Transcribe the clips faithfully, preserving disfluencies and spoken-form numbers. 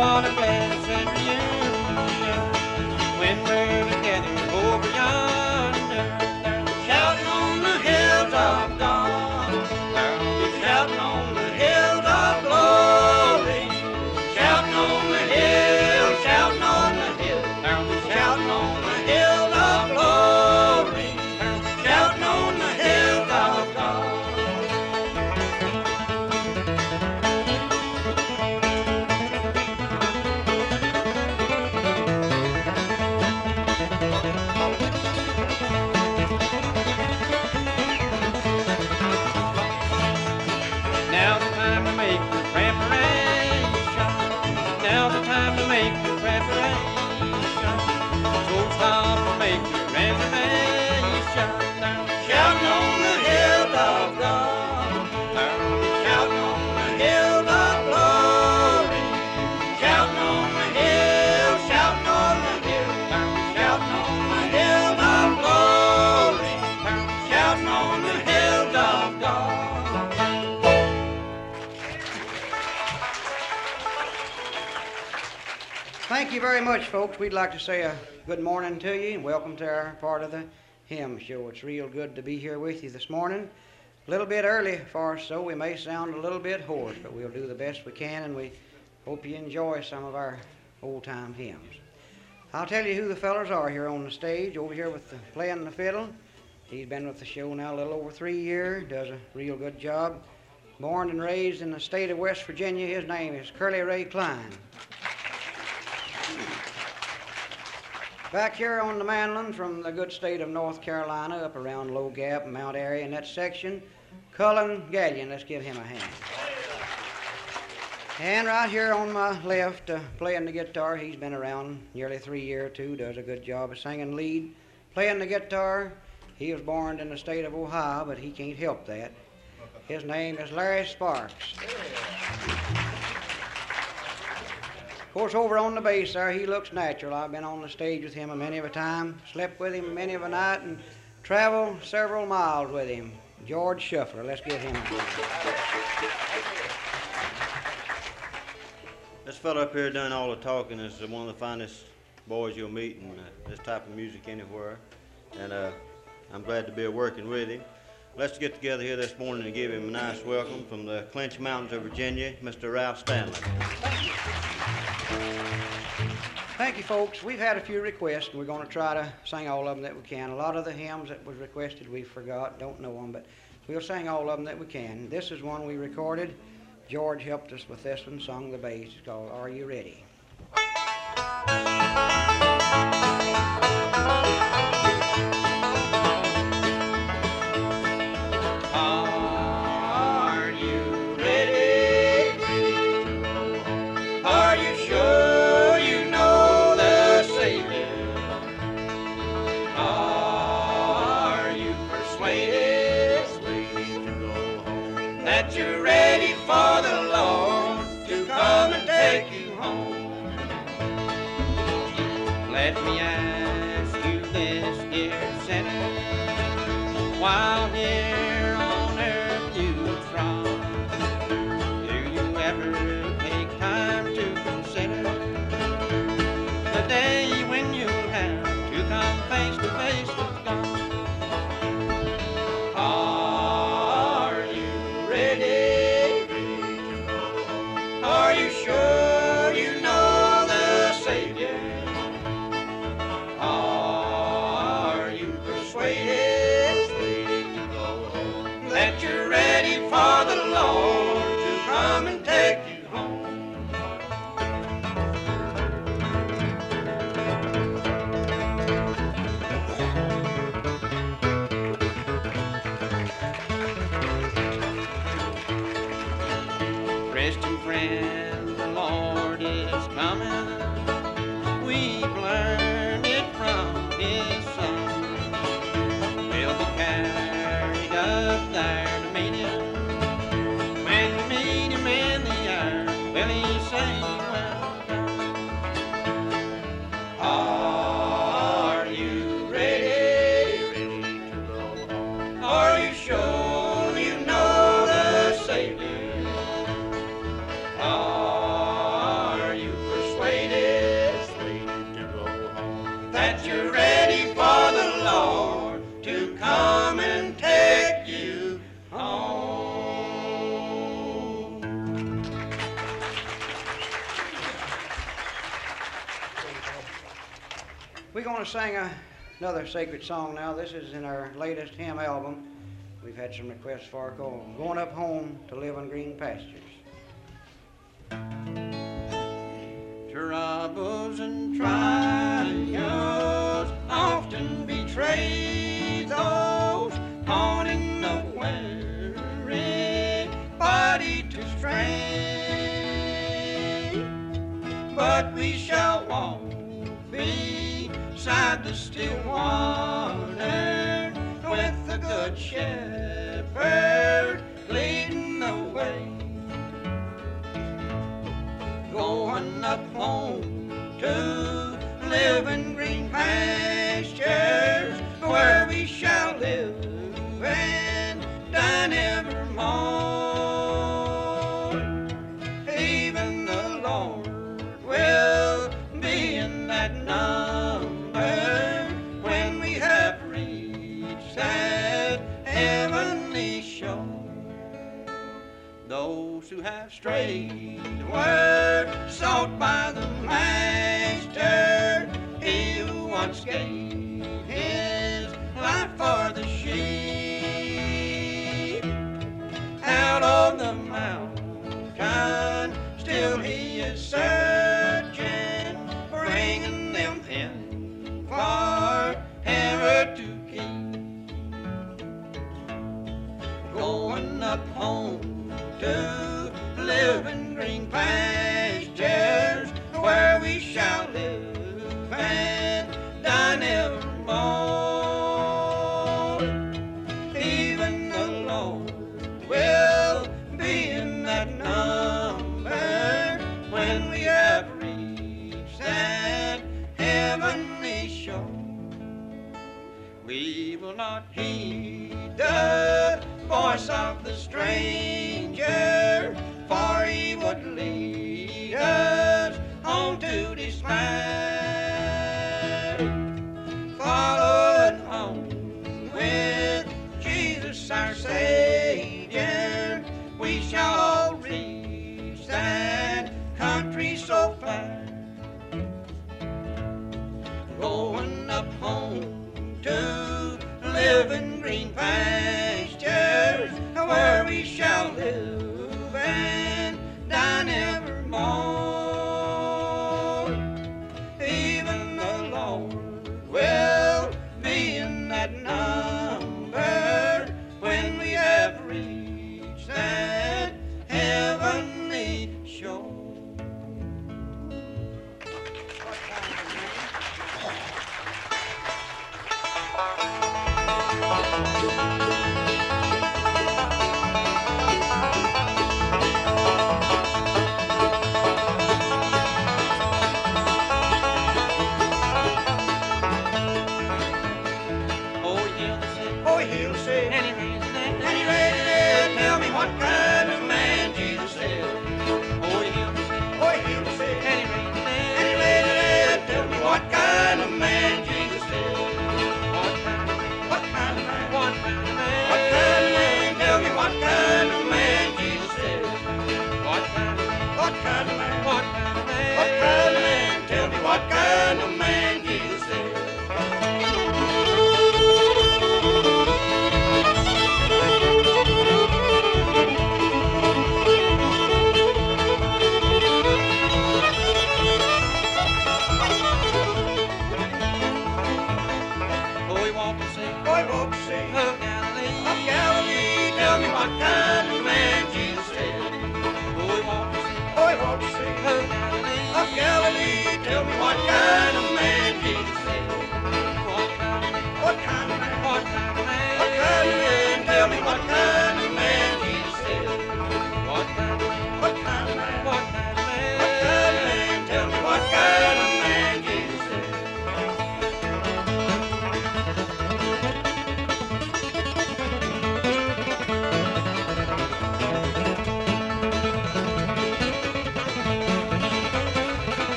what a blessed reunion when we're together over yonder. Shouting on the hills of God, shouting on the hills of glory, shouting on the hills, shouting on the hills, shouting on the hills of glory, shouting on the hills of God. Now's the time to make your preparation. Now's the time to make your preparation. So stop and make your reservation. Shouting on the hills of God, shouting on the hills of glory, shouting on the hills, shouting on the hills, shouting on the hills of glory, shouting on the hills of God. Thank you very much, folks. We'd like to say a good morning to you and welcome to our part of the hymn show. It's real good to be here with you this morning. A little bit early for us, so we may sound a little bit hoarse, but we'll do the best we can, and we hope you enjoy some of our old-time hymns. I'll tell you who the fellows are here on the stage, over here with the playing the fiddle. He's been with the show now a little over three years, does a real good job. Born and raised in the state of West Virginia, his name is Curly Ray Klein. Back here on the mandolin from the good state of North Carolina, up around Low Gap and Mount Airy in that section, Cullen Gallion. Let's give him a hand. And right here on my left, uh, playing the guitar, he's been around nearly three years too, does a good job of singing lead. Playing the guitar, he was born in the state of Ohio, but he can't help that. His name is Larry Sparks. Of course, over on the bass there, he looks natural. I've been on the stage with him a many of a time, slept with him many of a night, and traveled several miles with him. George Shuffler. Let's give him a hand. This fellow up here doing all the talking is one of the finest boys you'll meet in uh, this type of music anywhere, and uh, I'm glad to be working with him. Let's get together here this morning and give him a nice welcome from the Clinch Mountains of Virginia, Mister Ralph Stanley. Thank you, folks. We've had a few requests, and we're going to try to sing all of them that we can. A lot of the hymns that was requested we forgot, don't know them, but we'll sing all of them that we can. This is one we recorded. George helped us with this one, sung the bass. It's called Are You Ready? Let me ask you this, dear sinner, while here on earth you trod, do you ever take time to consider the day when you have to come face to face with God? Are you ready? Are you sure you know the Savior? That you're ready for the Lord to come and take you home. Christian friend, the Lord is coming. We've learned it from His Son. We'll be carried up there to meet Him. When we meet Him in the air, will He say, welcome? Are you ready? Ready to go home? Are you sure you know the Savior? Are you that you're ready for the Lord to come and take you home. We're going to sing a, another sacred song now. This is in our latest hymn album. We've had some requests for it called Going Up Home to Live in Green Pastures. Troubles and trials often betray those haunting the weary body to stray. But we shall walk beside the still water with the good shepherd leading the way. Going up home to live in green pastures where we shall live and dine evermore. Even the Lord will be in that number when we have reached that heavenly shore. Those who have strayed were sought by the Master, he who once gave his life for the sheep. Out of the mountain still he is searching, bringing them in forever to keep. Going up home to live in green pastures where we shall live and dine evermore. Even the Lord will be in that number when we have reached that heavenly shore. We will not heed the voice of the stranger, for he would lead us on to despair. Following on with Jesus our Savior, we shall all reach that country so fair. Going up home to live in green pastures where we shall live and dine evermore. Even the Lord will be in that number when we have reached that heavenly shore. What kind of man Jesus is? Oh, he walked the sea. Oh, he walked the sea. Of Galilee. Of Galilee. Tell me what kind of man Jesus is. Oh, he walked the sea. Oh, he walked the sea. Of Galilee. Of Galilee. Tell me what kind of man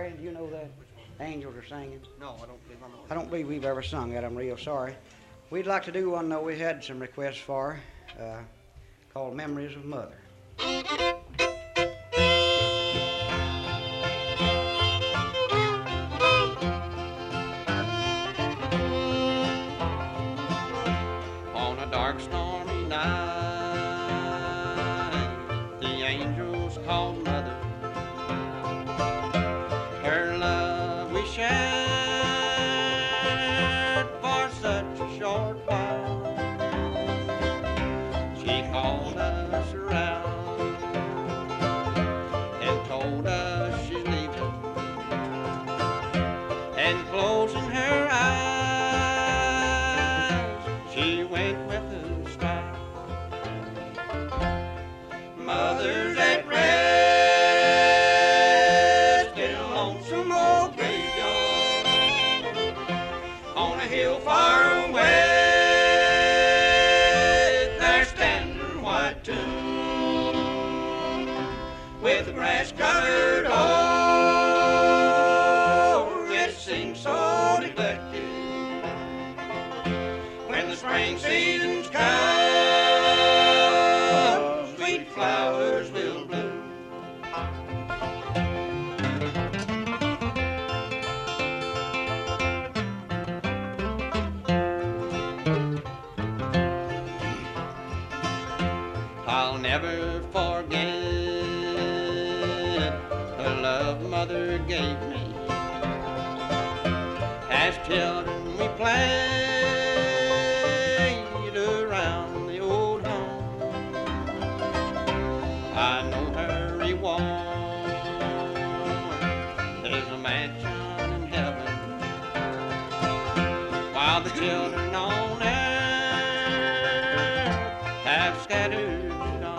Larry, do you know that? Angels are singing. No, I don't believe I know. I don't believe we've ever sung that. I'm real sorry. We'd like to do one, though, we had some requests for, uh, called Memories of Mother. On a dark, stormy night, the angels called Mother. Her love we shared for such a short while. She called us around and told us she's leaving, and closing her eyes, she went with a style. Mothers at rest in a lonesome old graveyard on a hill far away. There stands her white tomb with the grass covered o'er. It seems so neglected when the spring seasons come. Sweet flowers will bloom. I'll never forget the love Mother gave me. As children we played around the old home. I know her reward is a mansion in heaven, while the children on earth have scattered on.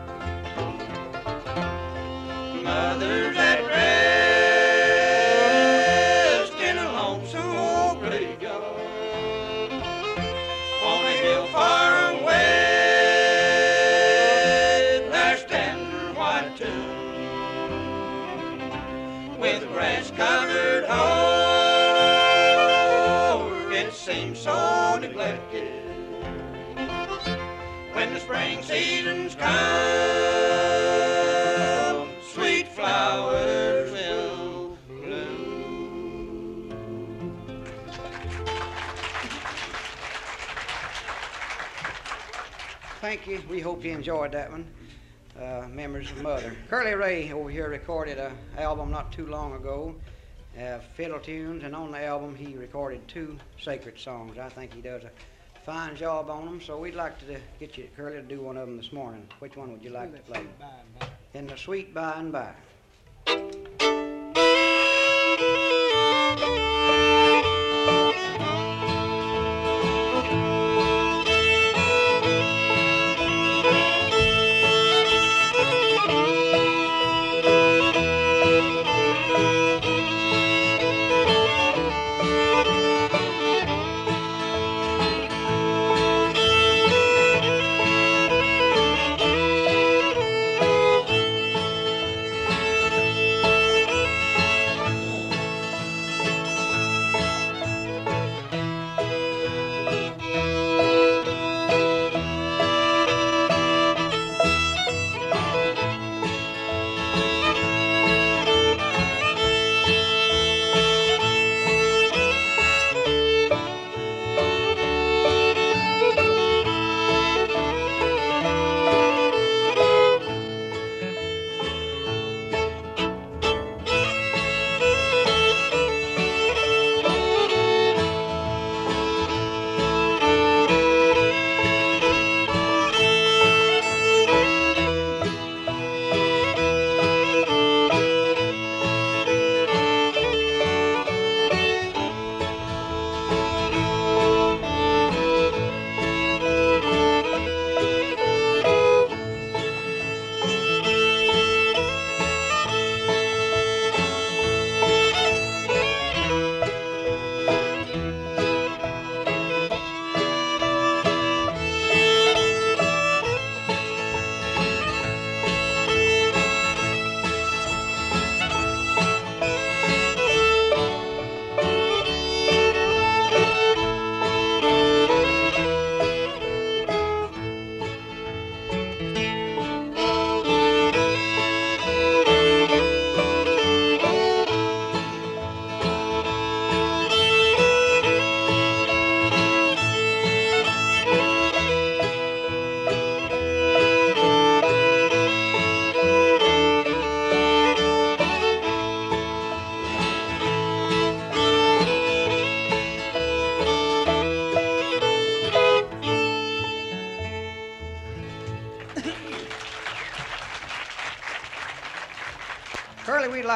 Mothers at rest in a lonesome old graveyard on a hill far away. There stands her white tomb with grass covered o'er. It seems so neglected when the spring seasons come. Sweet flowers will bloom. Thank you. We hope you enjoyed that one. Uh, Memories of Mother. Curly Ray over here recorded an album not too long ago, uh, fiddle tunes, and on the album he recorded two sacred songs. I think he does a fine job on them, so we'd like to get you, Curly, to do one of them this morning. Which one would you like to play? In the Sweet By and By.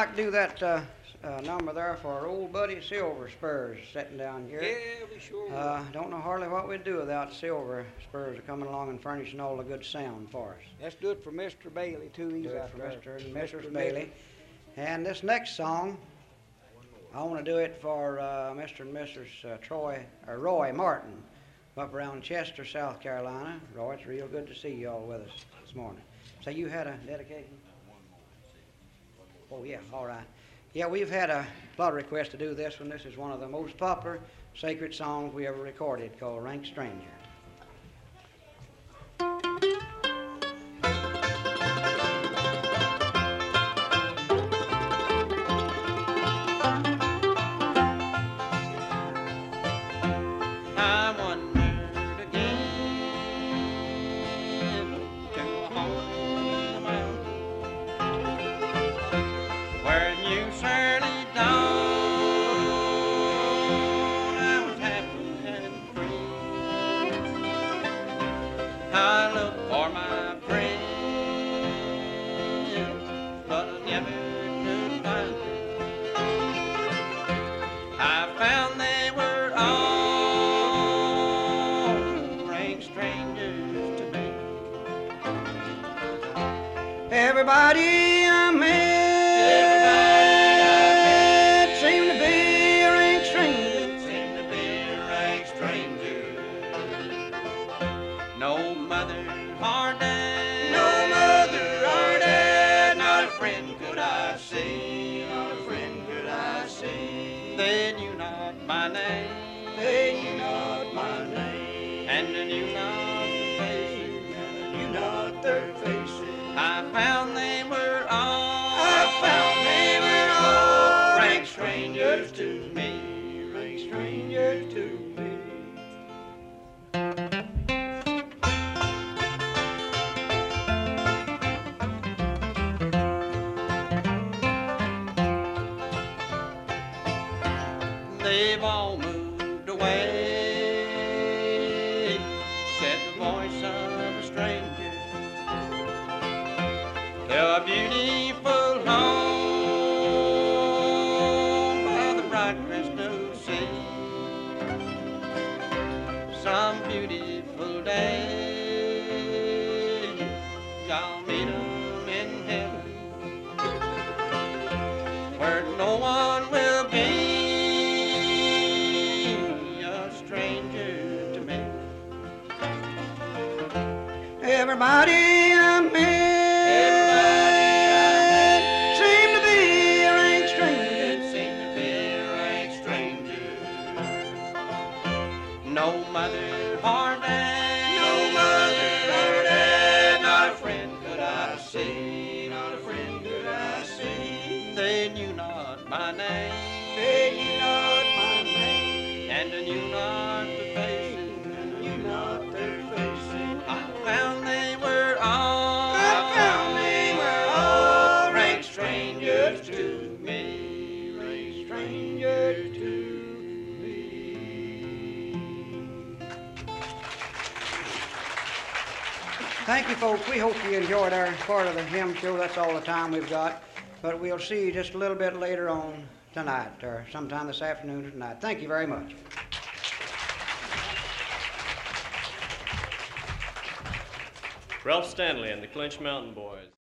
like to do that uh, uh, number there for our old buddy Silver Spurs sitting down here. Yeah, we sure will. Uh, don't know hardly what we'd do without Silver Spurs coming along and furnishing all the good sound for us. Let's do it for Mister Bailey, too. He's Do it out for there. Mister and Missus Bailey. And this next song, I want to do it for uh, Mister and Missus Uh, Troy or Roy Martin up around Chester, South Carolina. Roy, it's real good to see you all with us this morning. So you had a dedication? Oh yeah, all right. Yeah, we've had a lot of requests to do this one. This is one of the most popular sacred songs we ever recorded, called "Rank Stranger." I wandered again to a home in the mountains where you surely dawned. I was happy and free. I looked for my friends, but I never could find them. I found they were all rank strangers to me. Everybody I met seemed to be a rank stranger. Seemed to be a rank stranger. No mother or dad, No mother or dad, not a friend could I see, not a friend could I see. they knew not my name, They knew not my name, and they knew not the faces. and they knew not their faces. I found they were all, I found they were all rank strangers to me. rank strangers to me. They've all moved away, said the voice of a stranger, to a beautiful home by the bright crystal sea. Some beautiful day, I'll meet 'em in heaven, where no one will be a stranger to me. Everybody I met seemed to be a rank stranger. It seemed to be a rank stranger. No mother or dad, No mother or dad, not a friend could I see, not a friend could I see. they knew not my name, They knew not my name, and they knew not the faces. and they knew not their faces. I found they were all, I found they were all rank strangers to me. rank strangers to me. Thank you, folks. We hope you enjoyed our part of the hymn show. That's all the time we've got. But we'll see you just a little bit later on tonight, or sometime this afternoon or tonight. Thank you very much. Ralph Stanley and the Clinch Mountain Boys.